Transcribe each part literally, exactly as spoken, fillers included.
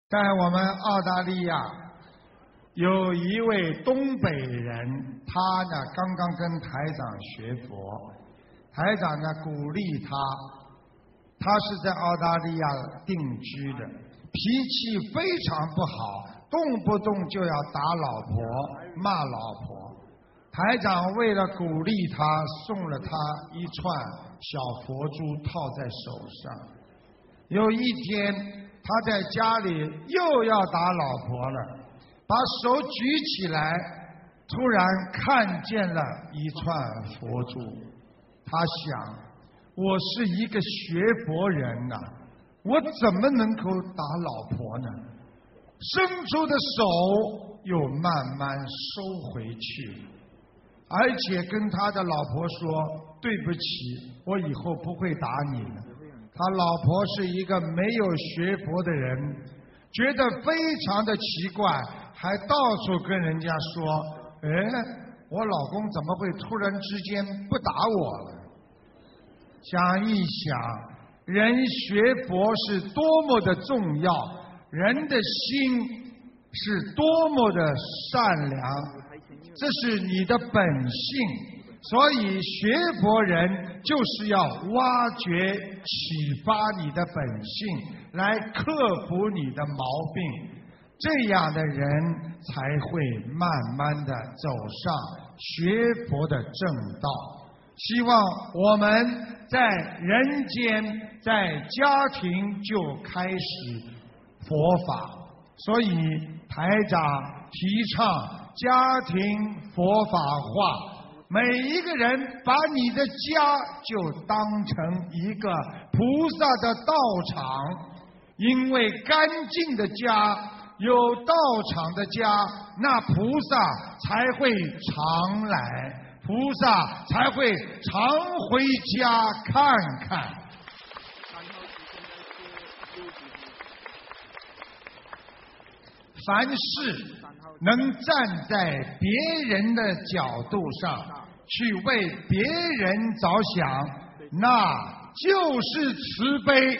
在我们澳大利亚有一位东北人，他呢刚刚跟台长学佛，台长呢鼓励他，他是在澳大利亚定居的，脾气非常不好，动不动就要打老婆骂老婆。台长为了鼓励他，送了他一串小佛珠套在手上。有一天他在家里又要打老婆了，把手举起来，突然看见了一串佛珠。他想，我是一个学佛人呐、啊，我怎么能够打老婆呢？伸出的手又慢慢收回去，而且跟他的老婆说，对不起，我以后不会打你了。他老婆是一个没有学佛的人，觉得非常的奇怪，还到处跟人家说，哎，我老公怎么会突然之间不打我了？想一想，人学佛是多么的重要，人的心是多么的善良，这是你的本性。所以学佛人就是要挖掘启发你的本性，来克服你的毛病，这样的人才会慢慢的走上学佛的正道。希望我们在人间在家庭就开始佛法，所以台长提倡家庭佛法化，每一个人把你的家就当成一个菩萨的道场，因为干净的家，有道场的家，那菩萨才会常来，菩萨才会常回家看看。凡事能站在别人的角度上去为别人着想，那就是慈悲。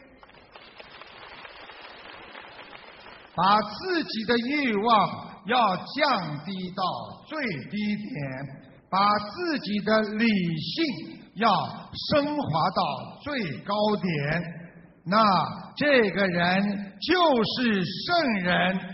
把自己的欲望要降低到最低点，把自己的理性要升华到最高点，那这个人就是圣人。